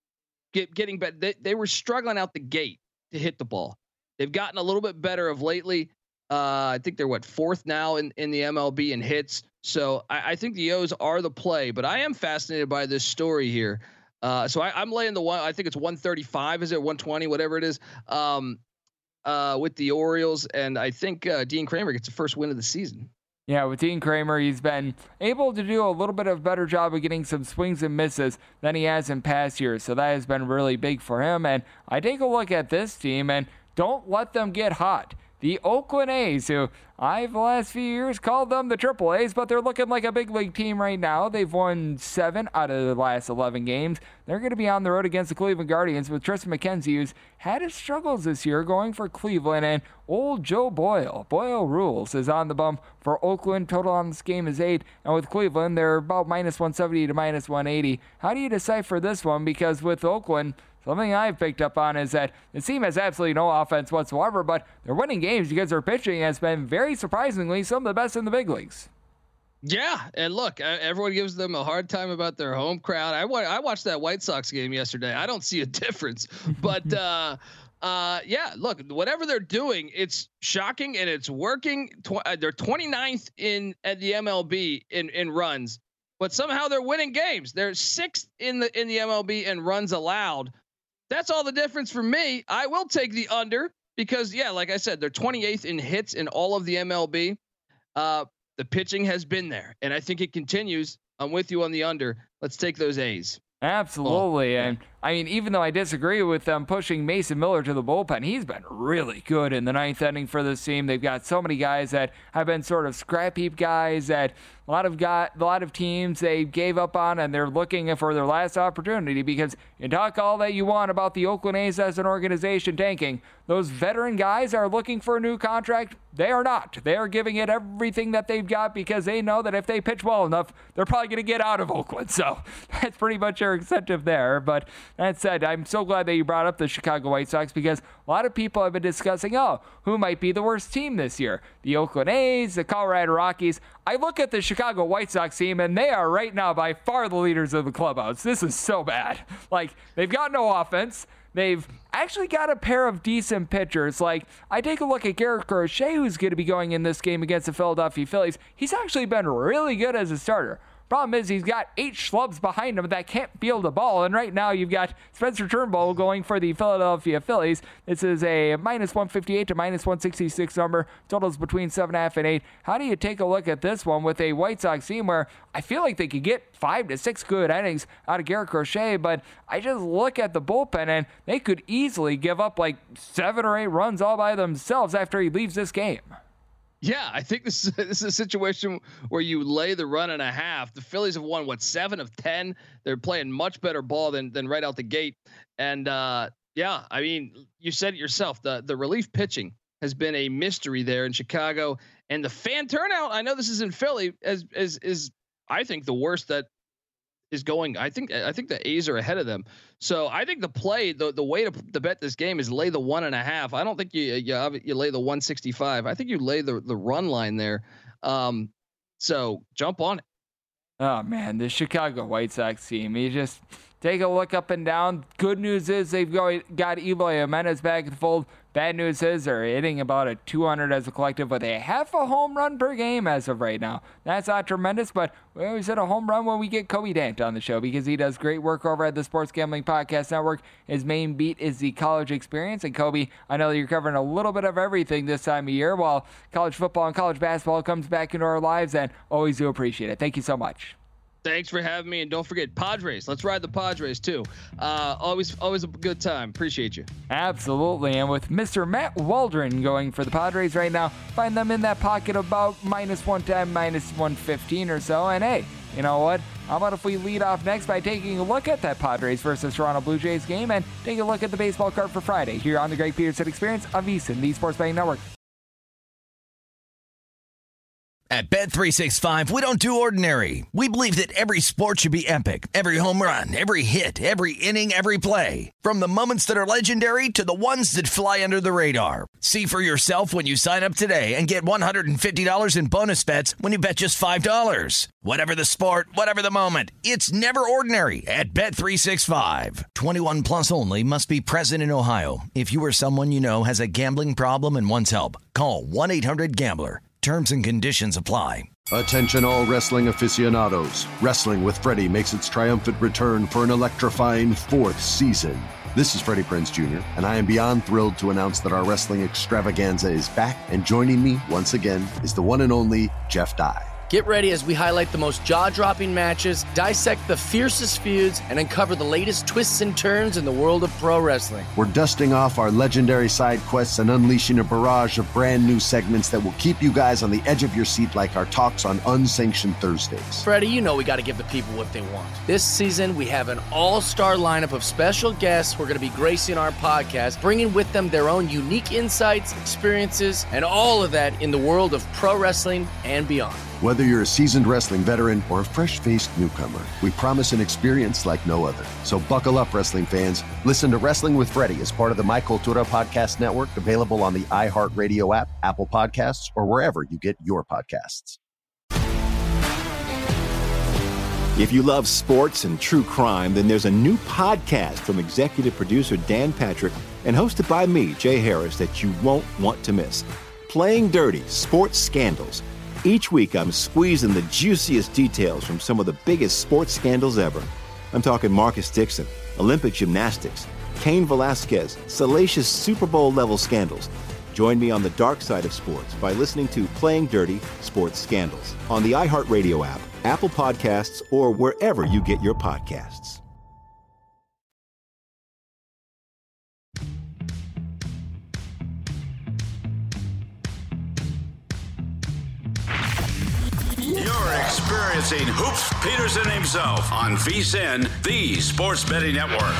Speaker 9: get getting better. They they were struggling out the gate to hit the ball. They've gotten a little bit better of lately. Uh, I think they're what fourth now in, in the M L B in hits. So I, I think the O's are the play, but I am fascinated by this story here. Uh, so I, I'm laying the one, I think it's one thirty-five. Is it one twenty, whatever it is, um, uh, with the Orioles. And I think uh, Dean Kramer gets the first win of the season.
Speaker 5: Yeah, with Dean Kramer, he's been able to do a little bit of a better job of getting some swings and misses than he has in past years. So that has been really big for him. And I take a look at this team, and don't let them get hot. The Oakland A's, who I've the last few years called them the Triple A's, but they're looking like a big league team right now. They've won seven out of the last eleven games. They're going to be on the road against the Cleveland Guardians with Tristan McKenzie, who's had his struggles this year going for Cleveland, and old Joe Boyle, Boyle rules, is on the bump for Oakland. Total on this game is eight, and with Cleveland, they're about minus one seventy to minus one eighty. How do you decipher this one? Because with Oakland, something I've picked up on is that the team has absolutely no offense whatsoever, but they're winning games because their pitching has been very surprisingly some of the best in the big leagues.
Speaker 9: Yeah, and look, everyone gives them a hard time about their home crowd. I I watched that White Sox game yesterday. I don't see a difference, but uh, uh, yeah, look, whatever they're doing, it's shocking and it's working. Tw- they're twenty-ninth in at the M L B in in runs, but somehow they're winning games. They're sixth in the in the M L B in runs allowed. That's all the difference for me. I will take the under because, yeah, like I said, they're twenty-eighth in hits in all of the M L B. Uh, the pitching has been there, and I think it continues. I'm with you on the under. Let's take those A's.
Speaker 5: Absolutely. Oh, and I mean, even though I disagree with them pushing Mason Miller to the bullpen, he's been really good in the ninth inning for this team. They've got so many guys that have been sort of scrap heap guys that a lot of got a lot of teams they gave up on, and they're looking for their last opportunity, because you talk all that you want about the Oakland A's as an organization tanking. Those veteran guys are looking for a new contract. They are not. They are giving it everything that they've got because they know that if they pitch well enough, they're probably going to get out of Oakland. So that's pretty much their incentive there. But that said, I'm so glad that you brought up the Chicago White Sox, because a lot of people have been discussing, oh, who might be the worst team this year? The Oakland A's, the Colorado Rockies. I look at the Chicago White Sox team, and they are right now by far the leaders of the clubhouse. This is so bad. Like, they've got no offense. They've actually got a pair of decent pitchers. Like, I take a look at Garrett Crochet, who's going to be going in this game against the Philadelphia Phillies. He's actually been really good as a starter. Problem is, he's got eight schlubs behind him that can't field the ball, and right now you've got Spencer Turnbull going for the Philadelphia Phillies. This is a minus one fifty-eight to minus one sixty-six number. Totals between seven point five and eight. How do you take a look at this one with a White Sox team where I feel like they could get five to six good innings out of Garrett Crochet, but I just look at the bullpen, and they could easily give up like seven or eight runs all by themselves after he leaves this game.
Speaker 9: Yeah, I think this, this is a situation where you lay the run and a half. The Phillies have won, what, seven of ten? They're playing much better ball than than right out the gate. And uh, yeah, I mean, you said it yourself. The the relief pitching has been a mystery there in Chicago, and the fan turnout. I know this is in Philly, as is is I think the worst that is going. I think I think the A's are ahead of them. So I think the play, the the way to, to bet this game is lay the one and a half. I don't think you you, you lay the one sixty-five. I think you lay the the run line there. Um, so jump on it.
Speaker 5: Oh man, the Chicago White Sox team. You just take a look up and down. Good news is they've got Eloy Jimenez back in the fold. Bad news is they're hitting about a two hundred as a collective with a half a home run per game as of right now. That's not tremendous, but we always hit a home run when we get Kobe Dant on the show, because he does great work over at the Sports Gambling Podcast Network. His main beat is the college experience. And Kobe, I know that you're covering a little bit of everything this time of year while college football and college basketball comes back into our lives, and always do appreciate it. Thank you so much.
Speaker 9: Thanks for having me, and don't forget Padres. Let's ride the Padres too. Uh, always, always a good time. Appreciate you.
Speaker 5: Absolutely, and with Mister Matt Waldron going for the Padres right now, find them in that pocket about minus one ten, minus one fifteen or so. And hey, you know what? How about if we lead off next by taking a look at that Padres versus Toronto Blue Jays game and take a look at the baseball card for Friday here on the Greg Peterson Experience on VSiN, the Sports Betting Network.
Speaker 1: At Bet three sixty-five, we don't do ordinary. We believe that every sport should be epic. Every home run, every hit, every inning, every play. From the moments that are legendary to the ones that fly under the radar. See for yourself when you sign up today and get one hundred fifty dollars in bonus bets when you bet just five dollars. Whatever the sport, whatever the moment, it's never ordinary at Bet three sixty-five. twenty-one plus only. Must be present in Ohio. If you or someone you know has a gambling problem and wants help, call one eight hundred gambler. Terms and conditions apply.
Speaker 6: Attention all wrestling aficionados. Wrestling with Freddie makes its triumphant return for an electrifying fourth season. This is Freddie Prinze Junior, and I am beyond thrilled to announce that our wrestling extravaganza is back, and joining me once again is the one and only Jeff Dye.
Speaker 7: Get ready as we highlight the most jaw-dropping matches, dissect the fiercest feuds, and uncover the latest twists and turns in the world of pro wrestling.
Speaker 6: We're dusting off our legendary side quests and unleashing a barrage of brand new segments that will keep you guys on the edge of your seat like our talks on Unsanctioned Thursdays.
Speaker 7: Freddie, you know we got to give the people what they want. This season, we have an all-star lineup of special guests who are going to be gracing our podcast, bringing with them their own unique insights, experiences, and all of that in the world of pro wrestling and beyond.
Speaker 6: Whether you're a seasoned wrestling veteran or a fresh-faced newcomer, we promise an experience like no other. So buckle up, wrestling fans. Listen to Wrestling with Freddie as part of the My Cultura Podcast Network, available on the iHeartRadio app, Apple Podcasts, or wherever you get your podcasts.
Speaker 8: If you love sports and true crime, then there's a new podcast from executive producer Dan Patrick and hosted by me, Jay Harris, that you won't want to miss. Playing Dirty: Sports Scandals. Each week, I'm squeezing the juiciest details from some of the biggest sports scandals ever. I'm talking Marcus Dixon, Olympic gymnastics, Cain Velasquez, salacious Super Bowl-level scandals. Join me on the dark side of sports by listening to Playing Dirty: Sports Scandals on the iHeartRadio app, Apple Podcasts, or wherever you get your podcasts.
Speaker 4: experiencing Hoops Peterson himself on V S I N, the Sports Betting Network.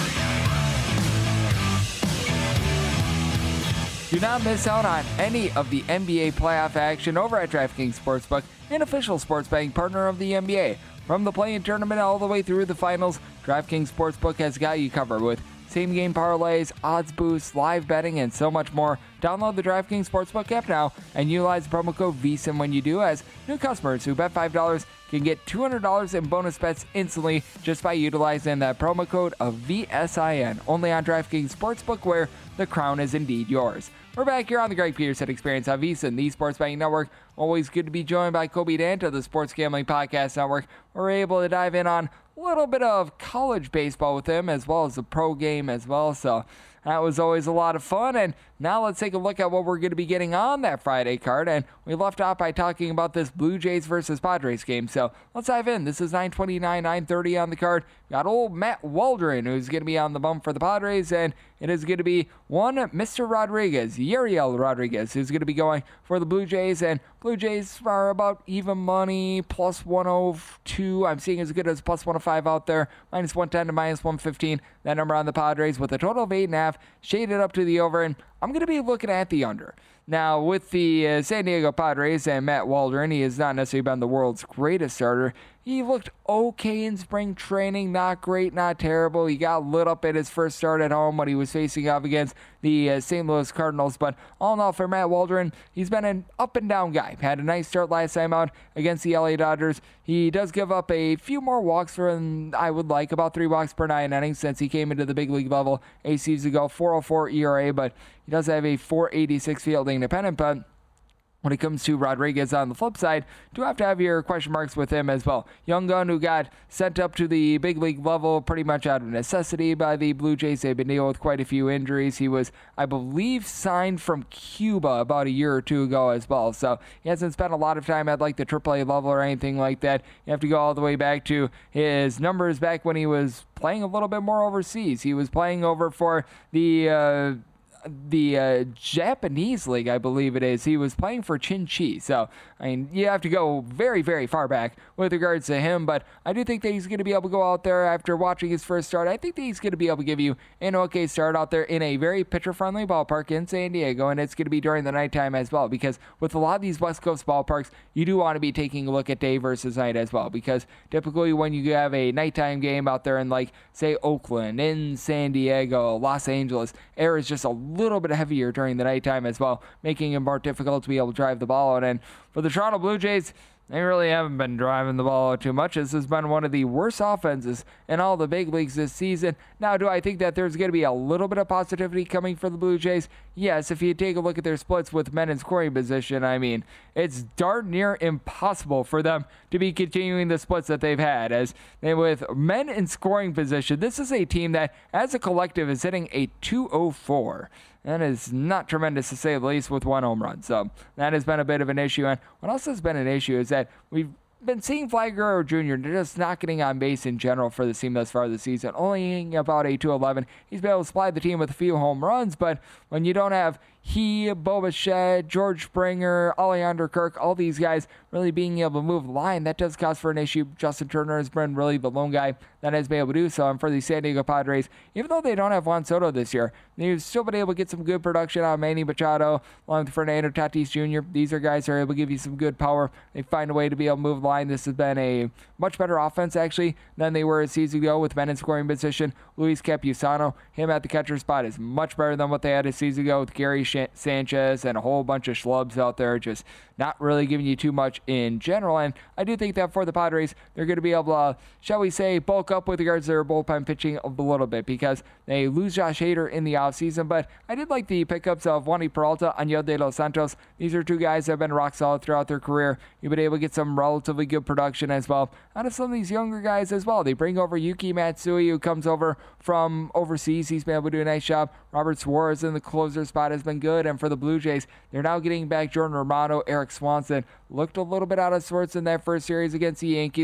Speaker 5: Do not miss out on any of the N B A playoff action over at DraftKings Sportsbook, an official sports betting partner of the N B A. From the play-in tournament all the way through the finals, DraftKings Sportsbook has got you covered with same-game parlays, odds boosts, live betting, and so much more. Download the DraftKings Sportsbook app now and utilize the promo code V S I N when you do, as new customers who bet five dollars can get two hundred dollars in bonus bets instantly just by utilizing that promo code of V S I N. Only on DraftKings Sportsbook, where the crown is indeed yours. We're back here on the Greg Peterson Experience on V S I N, the Sports Betting Network. Always good to be joined by Kobe Danta, the Sports Gambling Podcast Network. We're able to dive in on a little bit of college baseball with him, as well as the pro game as well. So that was always a lot of fun. And now let's take a look at what we're going to be getting on that Friday card. And we left off by talking about this Blue Jays versus Padres game. So let's dive in. This is nine twenty-nine, nine thirty on the card. Got old Matt Waldron, who's going to be on the bump for the Padres. And it is going to be one Mister Rodriguez, Yariel Rodriguez, who's going to be going for the Blue Jays. And Blue Jays are about even money, plus one oh two. I'm seeing as good as plus one oh five out there, minus one ten to minus one fifteen. That number on the Padres with a total of eight and a half, shaded up to the over. And I'm going to be looking at the under. Now, with the uh, San Diego Padres and Matt Waldron, he has not necessarily been the world's greatest starter. He looked okay in spring training, not great, not terrible. He got lit up at his first start at home when he was facing off against the uh, Saint Louis Cardinals. But all in all, for Matt Waldron, he's been an up-and-down guy. Had a nice start last time out against the L A Dodgers. He does give up a few more walks than I would like, about three walks per nine innings since he came into the big league level eight seasons ago. four oh four E R A, but he does have a four eighty-six fielding dependent. But when it comes to Rodriguez on the flip side, do have to have your question marks with him as well. Young gun who got sent up to the big league level pretty much out of necessity by the Blue Jays. They've been dealing with quite a few injuries. He was, I believe, signed from Cuba about a year or two ago as well. So he hasn't spent a lot of time at like the triple A level or anything like that. You have to go all the way back to his numbers back when he was playing a little bit more overseas. He was playing over for the Uh, the uh, Japanese league, I believe it is. He was playing for Chin-Chi. So, I mean, you have to go very, very far back with regards to him. But I do think that he's going to be able to go out there after watching his first start. I think that he's going to be able to give you an okay start out there in a very pitcher-friendly ballpark in San Diego. And it's going to be during the nighttime as well. Because with a lot of these West Coast ballparks, you do want to be taking a look at day versus night as well. Because typically when you have a nighttime game out there in, like, say, Oakland, in San Diego, Los Angeles, air is just a little bit heavier during the nighttime as well, making it more difficult to be able to drive the ball out. And for the Toronto Blue Jays, they really haven't been driving the ball out too much. This has been one of the worst offenses in all the big leagues this season. Now, do I think that there's going to be a little bit of positivity coming for the Blue Jays? Yes, if you take a look at their splits with men in scoring position, I mean, it's darn near impossible for them to be continuing the splits that they've had. As they, with men in scoring position, this is a team that, as a collective, is hitting a two oh four. That is not tremendous, to say the least, with one home run. So that has been a bit of an issue. And what else has been an issue is that we've been seeing Vlad Guerrero Junior just not getting on base in general for the team thus far this season. Only hitting about a two eleven. He's been able to supply the team with a few home runs, but when you don't have he, Bo Bichette, George Springer, Alejandro Kirk, all these guys really being able to move the line, that does cause for an issue. Justin Turner has been really the lone guy that has been able to do so. And for the San Diego Padres, even though they don't have Juan Soto this year, they've still been able to get some good production out of Manny Machado, along with Fernando Tatis Junior These are guys who are able to give you some good power. They find a way to be able to move the line. This has been a much better offense, actually, than they were a season ago with men in scoring position. Luis Campusano, him at the catcher spot, is much better than what they had a season ago with Gary Sanchez and a whole bunch of schlubs out there, just not really giving you too much in general. And I do think that for the Padres, they're going to be able to, uh, shall we say, bulk up with regards to their bullpen pitching a little bit, because they lose Josh Hader in the offseason. But I did like the pickups of Wandy Peralta and Angel de los Santos. These are two guys that have been rock solid throughout their career. You've been able to get some relatively good production as well out of some of these younger guys as well. They bring over Yuki Matsui, who comes over from overseas. He's been able to do a nice job. Robert Suarez in the closer spot has been good. And for the Blue Jays, they're now getting back Jordan Romano. Eric Swanson looked a little bit out of sorts in that first series against the Yankees.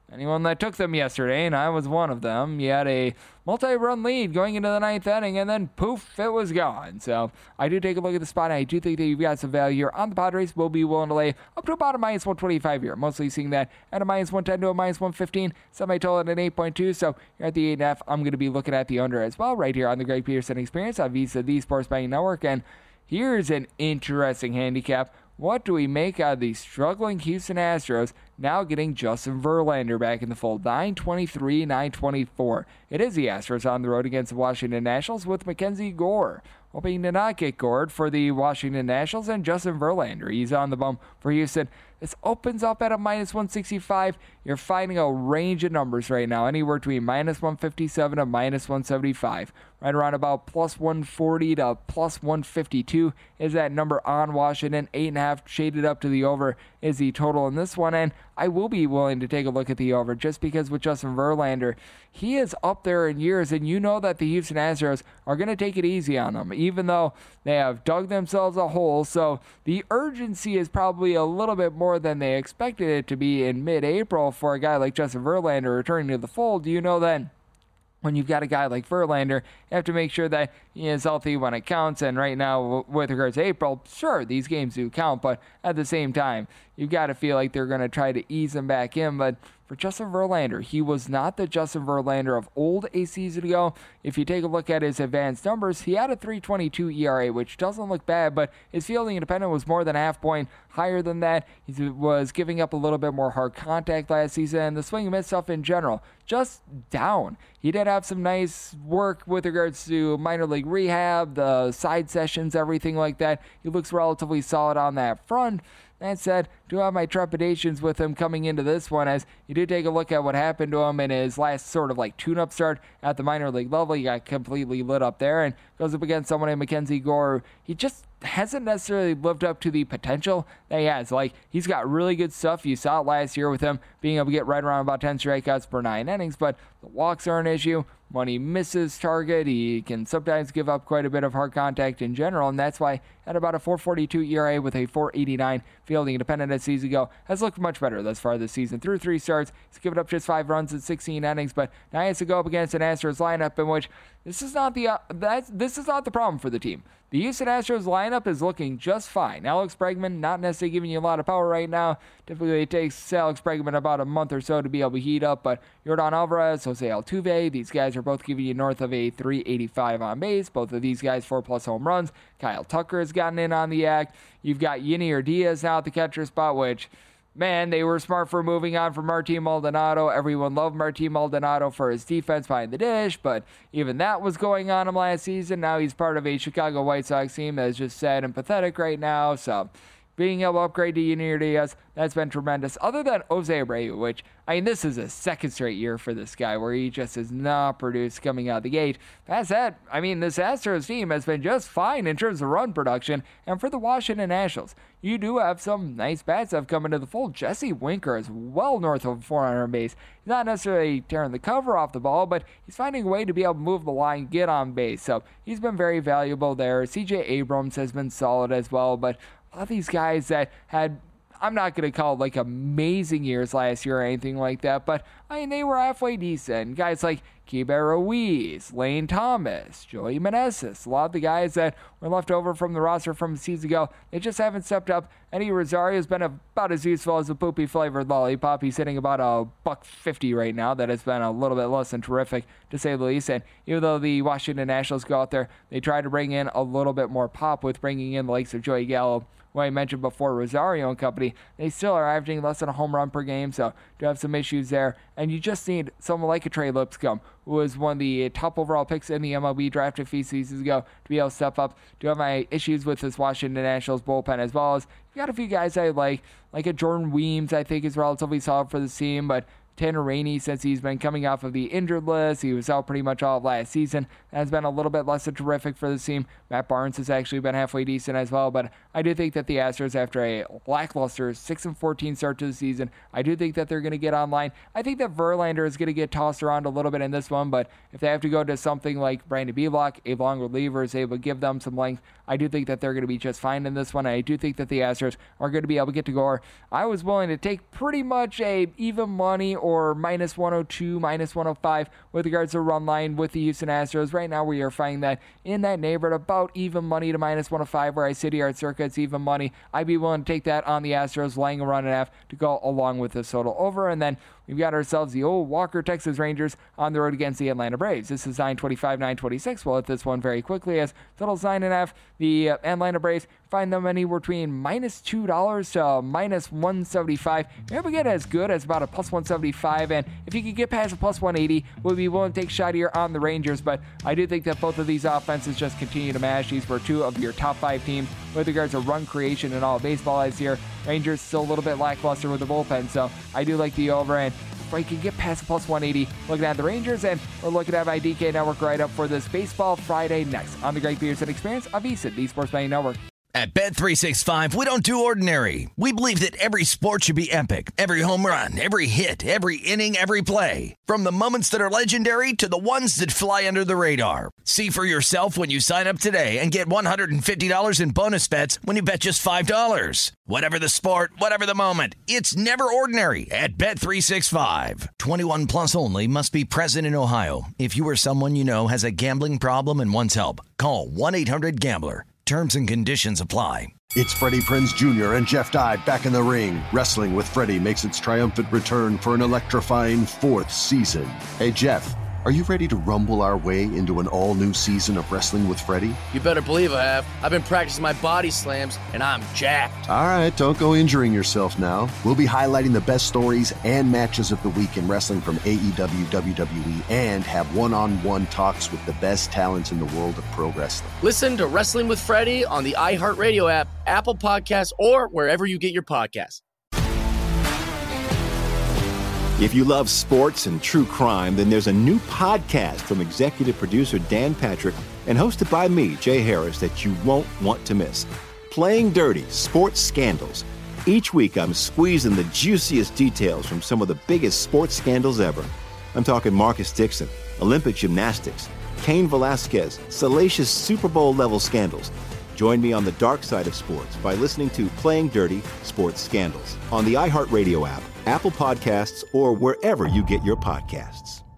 Speaker 5: anyone that took them yesterday, and I was one of them. You had a multi-run lead going into the ninth inning, and then poof, it was gone. So I do take a look at the spot, and I do think that you've got some value here on the Padres. Will be willing to lay up to about a minus one twenty-five here. Mostly seeing that at a minus one ten to a minus one fifteen. Semi-total at an eight point two, so you're at the eight and a half. I'm going to be looking at the under as well right here on the Greg Peterson Experience on Visa, the Sports Betting Network. And here's an interesting handicap. What do we make out of the struggling Houston Astros now getting Justin Verlander back in the fold? nine twenty-three, nine twenty-four. It is the Astros on the road against the Washington Nationals with Mackenzie Gore hoping to not get gored for the Washington Nationals, and Justin Verlander, he's on the bump for Houston. This opens up at a minus one sixty-five. You're finding a range of numbers right now, anywhere between minus one fifty-seven to minus one seventy-five. Right around about plus one forty to plus one fifty-two is that number on Washington. Eight and a half shaded up to the over is the total in this one, and I will be willing to take a look at the over just because with Justin Verlander, he is up there in years, and you know that the Houston Astros are going to take it easy on him, even though they have dug themselves a hole. So the urgency is probably a little bit more than they expected it to be in mid-April for a guy like Justin Verlander returning to the fold. You know then when you've got a guy like Verlander, you have to make sure that he is healthy when it counts. And right now, with regards to April, sure, these games do count, but at the same time, you've got to feel like they're going to try to ease him back in. But for Justin Verlander, he was not the Justin Verlander of old a season ago. If you take a look at his advanced numbers, he had a three twenty-two E R A, which doesn't look bad, but his fielding independent was more than a half point higher than that. He was giving up a little bit more hard contact last season, and the swing and miss stuff in general, just down. He did have some nice work with regards to minor league rehab, the side sessions, everything like that. He looks relatively solid on that front. That said, do have my trepidations with him coming into this one, as you do take a look at what happened to him in his last sort of like tune-up start at the minor league level. He got completely lit up there and goes up against someone named Mackenzie Gore. He just hasn't necessarily lived up to the potential that he has. Like, he's got really good stuff. You saw it last year with him being able to get right around about ten strikeouts per nine innings, but the walks are an issue. When he misses target, he can sometimes give up quite a bit of hard contact in general, and that's why at about a four forty-two E R A with a four eighty-nine fielding independent a season ago has looked much better thus far this season. Through three starts, he's given up just five runs in sixteen innings, but now he has to go up against an Astros lineup in which this is not the uh, that's, this is not the problem for the team. The Houston Astros lineup is looking just fine. Alex Bregman, not necessarily giving you a lot of power right now. Typically, it takes Alex Bregman about a month or so to be able to heat up, but Yordan Alvarez, Jose Altuve, these guys are both giving you north of a three eighty-five on base. Both of these guys, four-plus home runs. Kyle Tucker has gotten in on the act. You've got Yinier Diaz now at the catcher spot, which, man, they were smart for moving on from Martin Maldonado. Everyone loved Martin Maldonado for his defense behind the dish, but even that was going on him last season. Now he's part of a Chicago White Sox team that is just sad and pathetic right now, so being able to upgrade to Yinier Diaz, that's been tremendous. Other than Jose Abreu, which, I mean, this is a second straight year for this guy where he just has not produced coming out of the gate. Past that, I mean, this Astros team has been just fine in terms of run production. And for the Washington Nationals, you do have some nice bats that have come into the fold. Jesse Winker is well north of four hundred on base. He's not necessarily tearing the cover off the ball, but he's finding a way to be able to move the line, get on base. So he's been very valuable there. C J Abrams has been solid as well, but a lot of these guys that had, I'm not going to call it like amazing years last year or anything like that, but I mean, they were halfway decent. Guys like Keibert Ruiz, Lane Thomas, Joey Meneses, a lot of the guys that were left over from the roster from a season ago, they just haven't stepped up. Eddie Rosario has been about as useful as a poopy flavored lollipop. He's hitting about a buck fifty right now. That has been a little bit less than terrific, to say the least. And even though the Washington Nationals go out there, they try to bring in a little bit more pop with bringing in the likes of Joey Gallo, who I mentioned before, Rosario and company. They still are averaging less than a home run per game, so do have some issues there. And you just need someone like a Trey Lipscomb, who was one of the top overall picks in the M L B draft a few seasons ago, to be able to step up. Do have my issues with this Washington Nationals bullpen, as well as you got a few guys I like, like a Jordan Weems, I think is relatively solid for the team, but Tanner Rainey, since he's been coming off of the injured list, he was out pretty much all of last season, has been a little bit less than terrific for the team. Matt Barnes has actually been halfway decent as well, but I do think that the Astros, after a lackluster six and fourteen start to the season, I do think that they're going to get online. I think that Verlander is going to get tossed around a little bit in this one, but if they have to go to something like Brandon Belock, a long reliever is able to give them some length, I do think that they're going to be just fine in this one. I do think that the Astros are going to be able to get to Gore. I was willing to take pretty much a even money or or minus one oh two, minus one oh five with regards to run line with the Houston Astros. Right now we are finding that in that neighborhood about even money to minus one oh five where I sit here at Circa. It's even money. I'd be willing to take that on the Astros, laying a run and a half to go along with this total over. And then we've got ourselves the old Walker Texas Rangers on the road against the Atlanta Braves. This is nine twenty-five, nine twenty-six. We'll hit this one very quickly as total's nine and a half. The uh, Atlanta Braves find them anywhere between minus two dollars to minus one seventy-five. Maybe we get as good as about a plus one seventy-five. And if you could get past a plus one eighty, we'll be willing to take a shot here on the Rangers. But I do think that both of these offenses just continue to mash. These were two of your top five teams with regards to run creation in all of baseball this year. Rangers still a little bit lackluster with the bullpen, so I do like the over. And if I can get past the plus one eighty, looking at the Rangers, and we're looking at my D K Network right up for this Baseball Friday next on the Greg Peterson Experience of VSiN, the Sports Betting Network.
Speaker 1: At Bet three sixty-five, we don't do ordinary. We believe that every sport should be epic. Every home run, every hit, every inning, every play. From the moments that are legendary to the ones that fly under the radar. See for yourself when you sign up today and get one hundred fifty dollars in bonus bets when you bet just five dollars. Whatever the sport, whatever the moment, it's never ordinary at Bet three sixty-five. twenty-one plus only. Must be present in Ohio. If you or someone you know has a gambling problem and wants help, call one eight hundred gambler. Terms and conditions apply.
Speaker 6: It's Freddie Prinze Junior and Jeff Dye back in the ring. Wrestling with Freddie makes its triumphant return for an electrifying fourth season. Hey, Jeff, are you ready to rumble our way into an all-new season of Wrestling with Freddie?
Speaker 7: You better believe I have. I've been practicing my body slams, and I'm jacked.
Speaker 6: All right, don't go injuring yourself now. We'll be highlighting the best stories and matches of the week in wrestling from A E W, W W E, and have one-on-one talks with the best talents in the world of pro wrestling.
Speaker 7: Listen to Wrestling with Freddie on the iHeartRadio app, Apple Podcasts, or wherever you get your podcasts.
Speaker 8: If you love sports and true crime, then there's a new podcast from executive producer Dan Patrick and hosted by me, Jay Harris, that you won't want to miss. Playing Dirty: Sports Scandals. Each week, I'm squeezing the juiciest details from some of the biggest sports scandals ever. I'm talking Marcus Dixon, Olympic gymnastics, Cain Velasquez, salacious Super Bowl-level scandals. Join me on the dark side of sports by listening to Playing Dirty: Sports Scandals on the iHeartRadio app, Apple Podcasts, or wherever you get your podcasts.